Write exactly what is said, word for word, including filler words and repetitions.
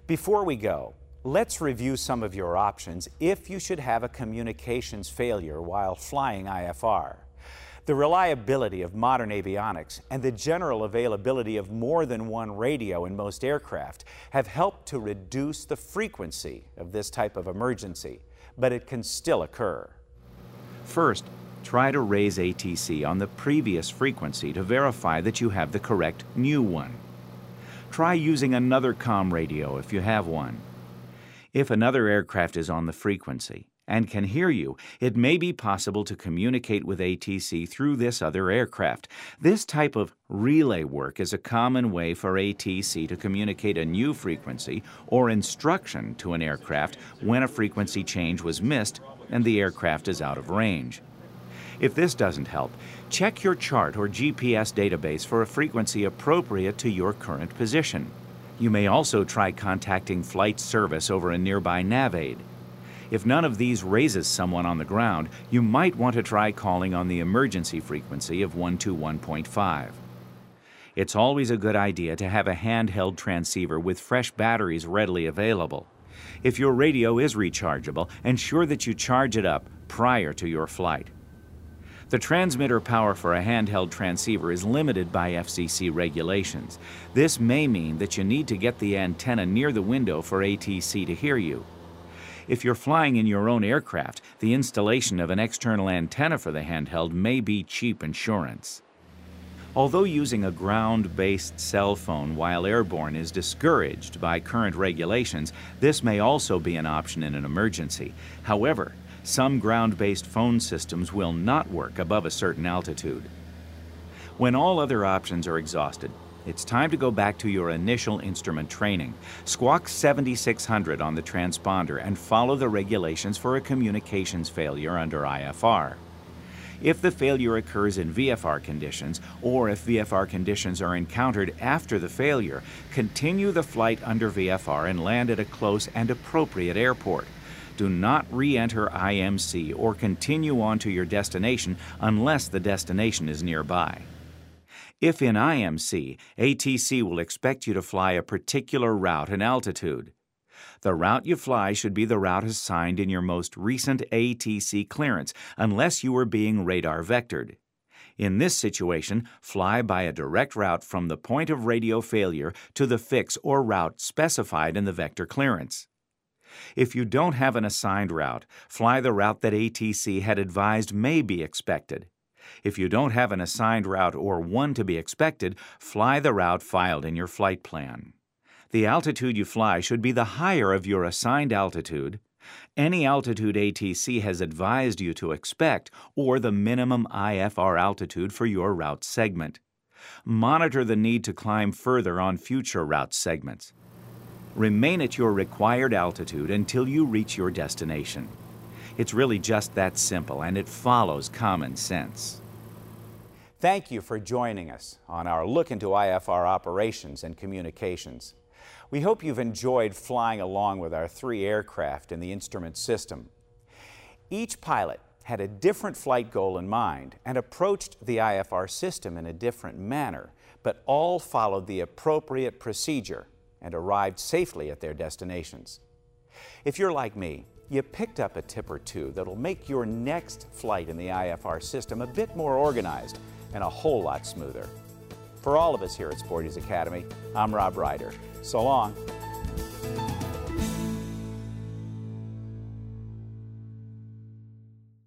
Before we go, let's review some of your options if you should have a communications failure while flying I F R. The reliability of modern avionics and the general availability of more than one radio in most aircraft have helped to reduce the frequency of this type of emergency, but it can still occur. First, try to raise A T C on the previous frequency to verify that you have the correct new one. Try using another comm radio if you have one. If another aircraft is on the frequency and can hear you, it may be possible to communicate with A T C through this other aircraft. This type of relay work is a common way for A T C to communicate a new frequency or instruction to an aircraft when a frequency change was missed and the aircraft is out of range. If this doesn't help, check your chart or G P S database for a frequency appropriate to your current position. You may also try contacting flight service over a nearby NavAid. If none of these raises someone on the ground, you might want to try calling on the emergency frequency of one two one point five. It's always a good idea to have a handheld transceiver with fresh batteries readily available. If your radio is rechargeable, ensure that you charge it up prior to your flight. The transmitter power for a handheld transceiver is limited by F C C regulations. This may mean that you need to get the antenna near the window for A T C to hear you. If you're flying in your own aircraft, the installation of an external antenna for the handheld may be cheap insurance. Although using a ground-based cell phone while airborne is discouraged by current regulations, this may also be an option in an emergency. However, some ground-based phone systems will not work above a certain altitude. When all other options are exhausted, it's time to go back to your initial instrument training. Squawk seventy-six hundred on the transponder and follow the regulations for a communications failure under I F R. If the failure occurs in V F R conditions, or if V F R conditions are encountered after the failure, continue the flight under V F R and land at a close and appropriate airport. Do not re-enter I M C or continue on to your destination unless the destination is nearby. If in I M C, A T C will expect you to fly a particular route and altitude. The route you fly should be the route assigned in your most recent A T C clearance, unless you are being radar vectored. In this situation, fly by a direct route from the point of radio failure to the fix or route specified in the vector clearance. If you don't have an assigned route, fly the route that A T C had advised may be expected. If you don't have an assigned route or one to be expected, fly the route filed in your flight plan. The altitude you fly should be the higher of your assigned altitude, any altitude A T C has advised you to expect, or the minimum I F R altitude for your route segment. Monitor the need to climb further on future route segments. Remain at your required altitude until you reach your destination. It's really just that simple, and it follows common sense. Thank you for joining us on our look into I F R operations and communications. We hope you've enjoyed flying along with our three aircraft in the instrument system. Each pilot had a different flight goal in mind and approached the I F R system in a different manner, but all followed the appropriate procedure and arrived safely at their destinations. If you're like me, you picked up a tip or two that'll make your next flight in the I F R system a bit more organized and a whole lot smoother. For all of us here at Sporty's Academy, I'm Rob Ryder. So long.